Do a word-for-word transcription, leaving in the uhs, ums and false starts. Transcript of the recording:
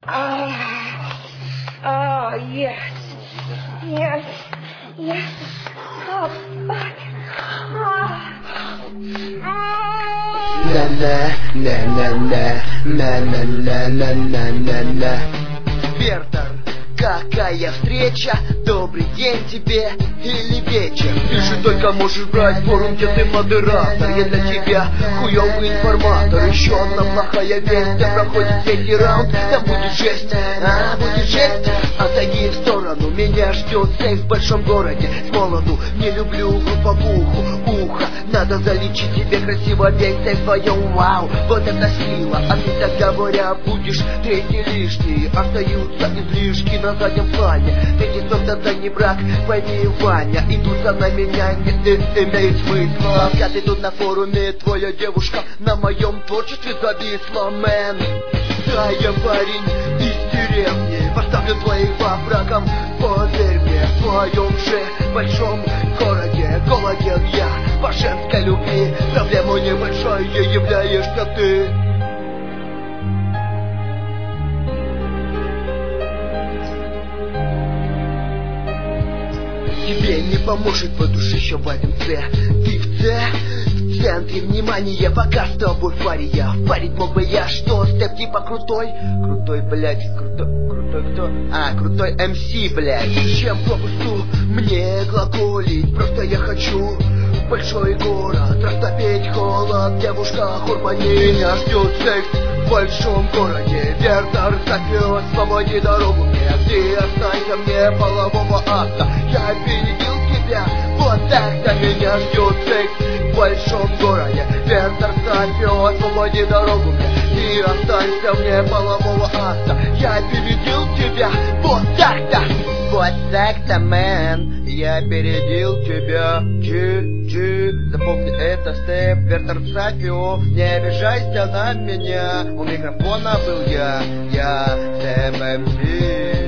Ah, oh, yes. Yes. Yes. Oh, fuck. La la la la la la la la la la la. Вертер, какая встреча, добрый день тебе или вечер. Ты же только можешь брать форум, где ты модератор. Я для тебя хуёвый информатор. Еще одна плохая весть, ты проходит третий раунд. Там будет жесть, а будет жесть. Отойди в сторону, меня ждет сейф в большом городе. С молоду не люблю групповуху, ухо. Надо залечить тебе красиво весь сейф в твоем, вау. Вот это сила, а ты так говоря будешь третий лишний. Остаются излишки на заднем плане. Третий сорт это не брак, пойми, Ваня. Идут на меня, не имеет смысла. Пока ты тут на форуме, твоя девушка на моем творчестве зависла, мэн. Да, я парень из деревни, поставлю твоих врагам, поверь мне. В твоем же большом городе голоден я по женской любви. Проблему небольшой являешься ты. Тебе не поможет подушище в один С. Ты в С, в центре внимания, пока с тобой в паре я. Парить мог бы я, что степ типа крутой. Крутой, блядь, крутой, крутой кто? А, крутой эм си, блядь. Чем попусту мне глаголить? Просто я хочу большой город, растопить холод. Девушка Хурмани, меня ждет секс в большом городе. Вертер зовет, свободи дорогу мне. Ты останься мне полового акта. Я опередил тебя, вот так-то. Меня ждет секс в большом городе. Вертер зовет, свободи дорогу мне. Ты останься мне полового акта. Я опередил тебя, вот так-то. Вот так-то, мэн. Я опередил тебя, Джи-Джи. Запомни это, степ, Вертер Сапио. Не обижайся на меня, у микрофона был я, я, Степ эм си.